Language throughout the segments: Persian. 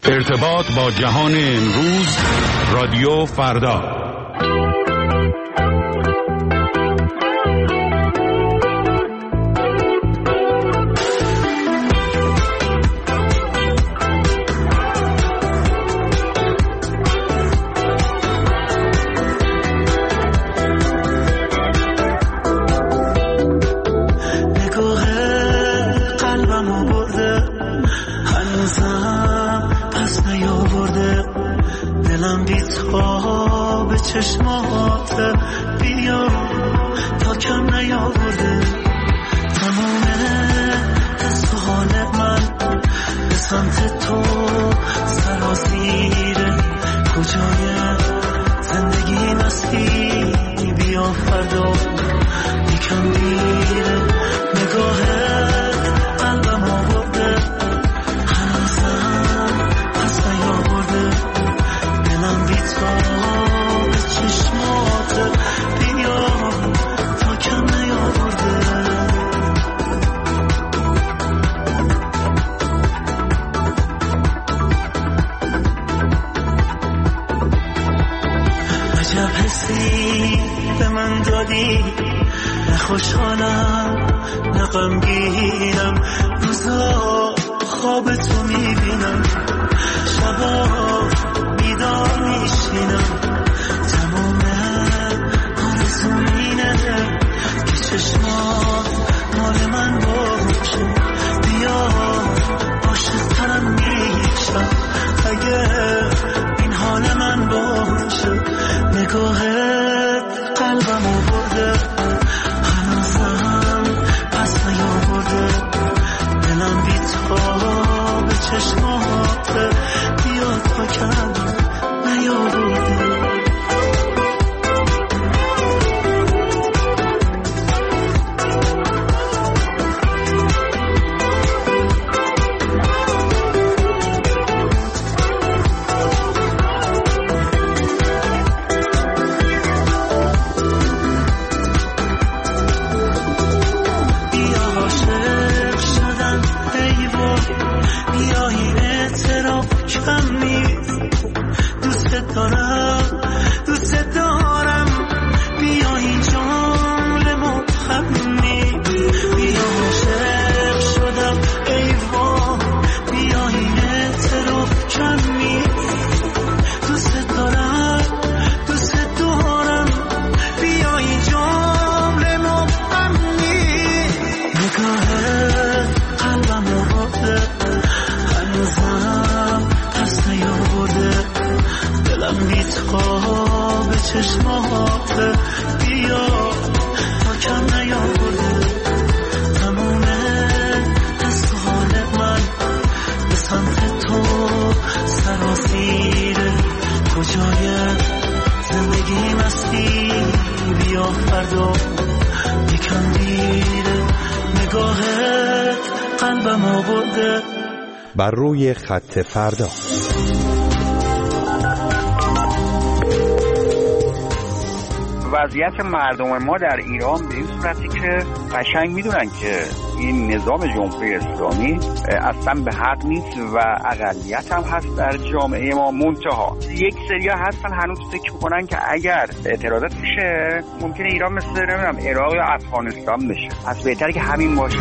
ارتباط با جهان امروز، رادیو فردا. چشمات بیا تا کم نیاورده تمام دست و حال من به سمت تو سرازیره کجای زندگی مستی بیا فردا یکم میره نگاهت قلبم آورده هنوزم پس نیاورده دلم بی تو چشمات بیا تا کم نیاورده عجب حسی به من دادی نه خوشحالم نه غمگینم روزا خواب تو میبینم شبا بیدار میشینم که چشمات مال من باشه بیا عاشق‌ترم میشم اگه این حال من باشه نگاهت قلبمو برده هنوزم پس نیاورده دلم بی تو به چشمات بیا تا کم نیاورده چشمات بیا تا کم نیاورده تمام دست و حال من به سمت تو سرازیره کجای زندگی مستی بیا فردا یکم میره نگاهت قلبم آورده بر روی خط فردا. وضعیت مردم ما در ایران به این صورتی که قشنگ میدونن که این نظام جمهوری اسلامی اصلا به حق نیست و اقلیت هم هست در جامعه ما. منتها یک سریا هستن هنوز فکر میکنن که اگر اعتراضات بشه ممکنه ایران مثل نمیدونم عراق یا افغانستان بشه. از بهتره که همین باشه.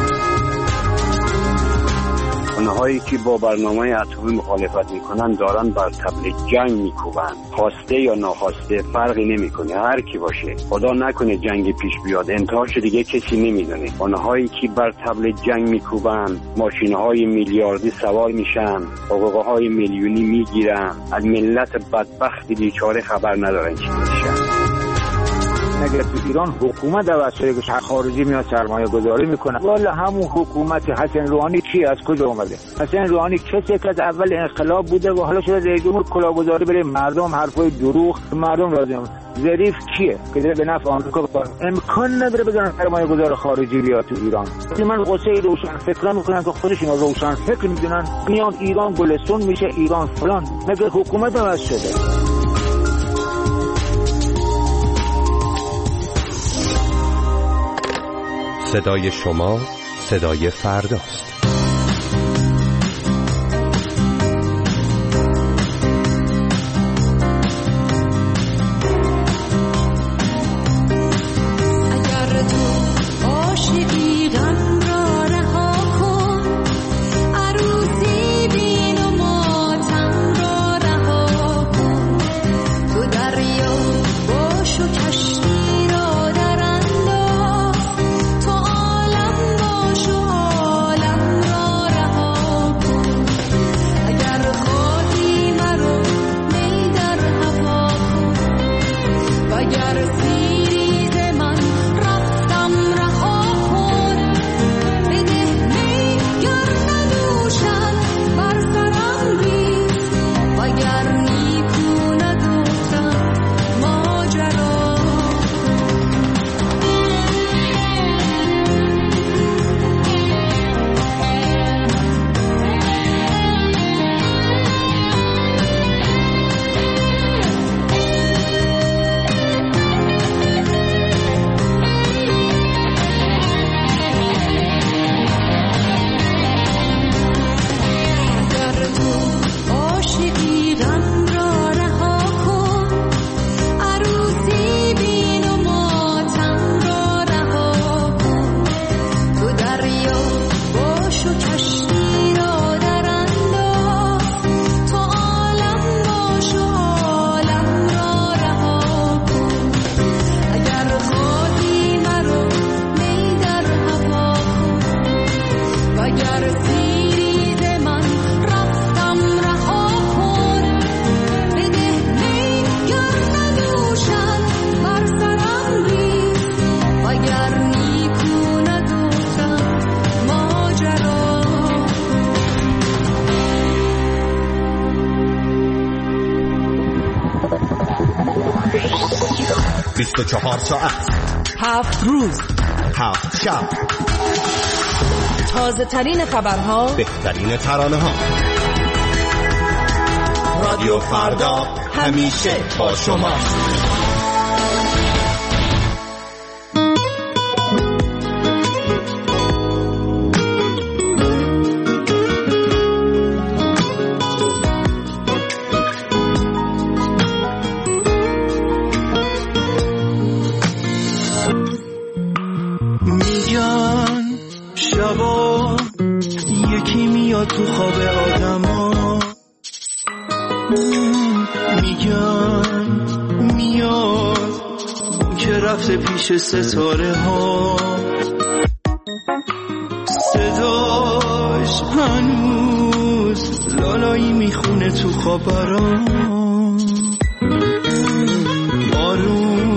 اونهایی که با برنامه اتمی مخالفت میکنن دارن بر طبل جنگ میکوبن. خواسته یا ناخواسته فرقی نمیکنه، هر کی باشه. خدا نکنه جنگ پیش بیاد، انتهاش دیگه کسی نمیدونه. اونهایی که بر طبل جنگ میکوبن ماشینهای میلیاردی سوار میشن، حقوقهای میلیونی میگیرن، از ملت بدبخت بیچاره خبر ندارن چی میشه. اگر تو ایران حکومت عوض شده که خارجی میاد سرمایه گذاری میکنه، والا همون حکومت حسن روحانی کی از کجا اومده؟ حسن روحانی کسی که از اول انقلاب بوده و حالا شده رئیس جمهور کلاهگذاری بره مردم حرفای دروغ مردم راضی. ظریف کیه که به نفع آمریکا بکنه؟ امکان نداره بذارن سرمایه گذار خارجی بیاد تو ایران. من قصه روشن فکران میکنم که خودشون روشن فکر میدونن میان ایران گلستون میشه، ایران فلان. مگه حکومت عوض شده؟ صدای شما صدای فرداست. 24 ساعت 7 روز 7 شب، تازه ترین خبرها، بهترین ترانه ها. رادیو فردا همیشه با شماست. تو خواب آدما میگن میاد که رفته پیش ستاره ها، صداش هنوز لالایی میخونه تو خبرام، آروم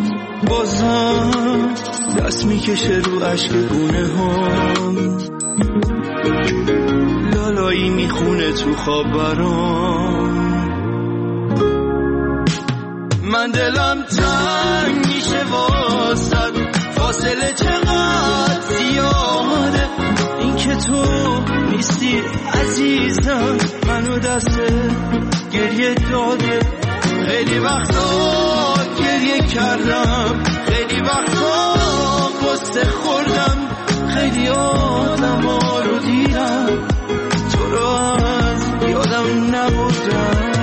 بازم دست میکشه رو عشق گونه هم، لالایی میخونه تو خبرام. من دلم تنگ میشه واسد، فاصله چقدر زیاده، این که تو نیستی عزیزم منو دست گریه داده. خیلی وقتا گریه کردم، خیلی وقتا قصه خوردم، خیلی آدم ها رو دیدم تو رو از یادم نبردم.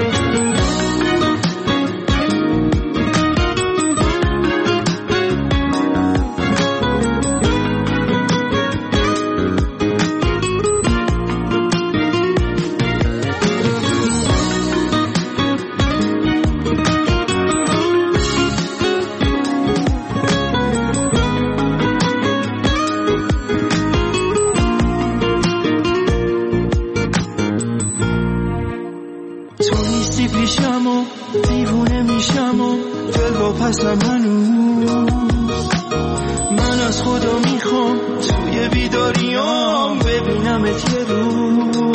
پیشم و دیوونه میشم و دل با پسم هنوز، من از خدا میخوام توی بیداریام ببینمت یه روز،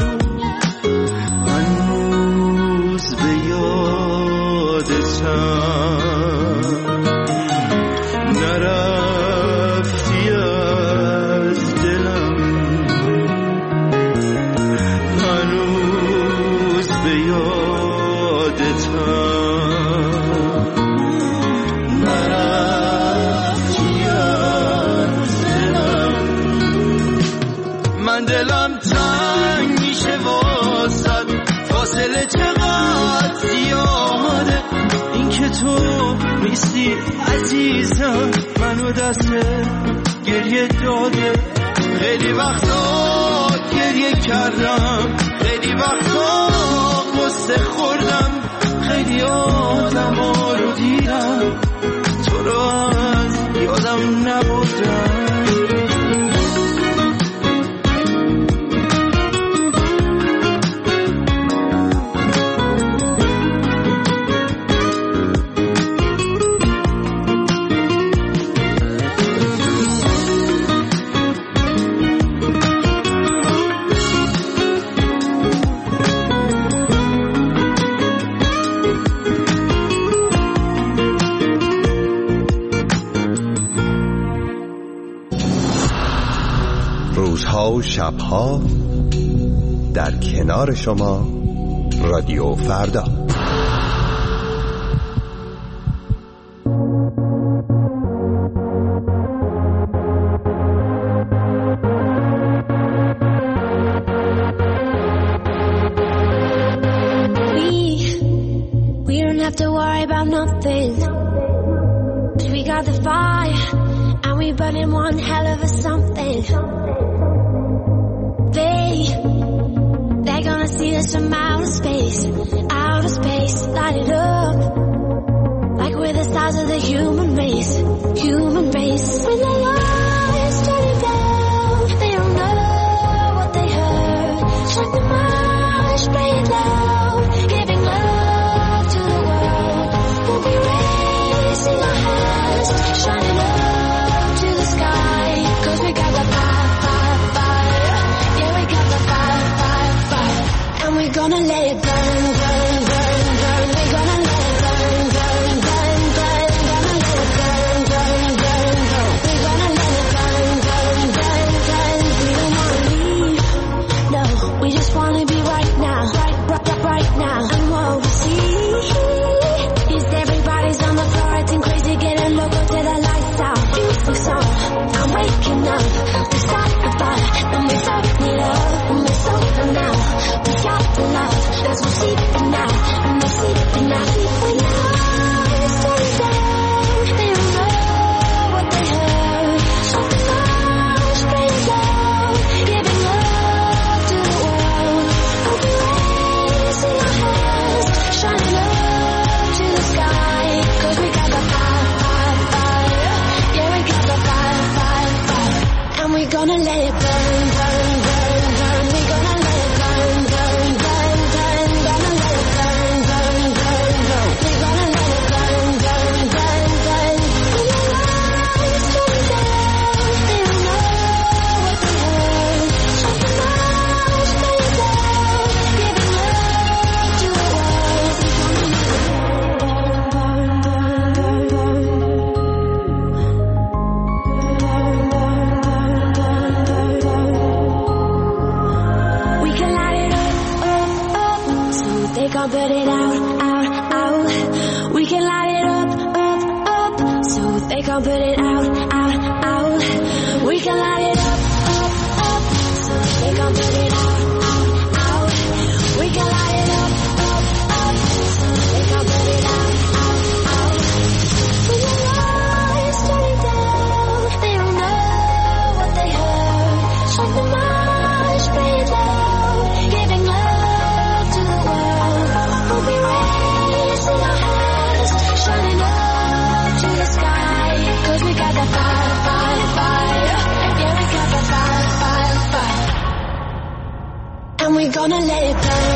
هنوز به یادتم نرفتی از دلم، هنوز به یادتم نرفتی از دلم. من دلم تنگ میشه واسد، فاصله چقدر زیاده، این که تو نیستی عزیزم منو دست گریه داده. خیلی وقتا گریه کردم، خیلی وقتا قصه خوردم، خیلی آدم ها رو دیدم تو رو از یادم نبردم. روزها و شبها در کنار شما، رادیو فردا. We don't have to worry about nothing, 'cause we got the fire and we burning one hell of a something. They're gonna see us from outer space, light it up like we're the stars of the human race. When the lights turning down, they don't know what they heard. Shut the marsh, play it loud, giving love to the world. We'll be raising our hands, shining up to the sky, 'cause we got the fire. Yeah, we got the fire, and we're gonna let it burn, burn, burn, burn. We're gonna let it burn, burn, burn, burn, burn. We just wanna be right now, right now. And what we see is everybody's on the floor acting crazy, getting local till the lights out. Music song, I'm waking up. We start the fire, and we start the love. And we're sober now, we got the love. That's what's sleeping now, and we're sleeping now. When your eyes turn down, they don't know what they heard. Shut the flash, bring it down, giving love to the world. Open raising our hands, shining love to the sky. 'Cause we got the fire, fire, fire. Yeah, we got the fire, fire, fire. And we're gonna let it burn, burn, burn, burn. We're gonna let it burn, burn, burn, burn. Gonna let it burn, burn, burn, burn. We're gonna let it burn, burn, burn, burn. When your eyes turn down, they don't know what they heard. Shut the flash, bring it down, giving love to the world. We can light it up, up, so they can't put it out, out, out. We can light it up, up, so they can't put it out, out, out. We can light it up, so they can't put it out, out, out. We can light it up, so they can't put it out, out, out. When your eyes turn down, they don't know what they heard. Shut the marsh, bring it down, giving love to the world. We'll be raising our hands, shining up to the sky. 'Cause we got the fire, fire, fire. Yeah, we got the fire, fire, fire. And we're gonna let it burn.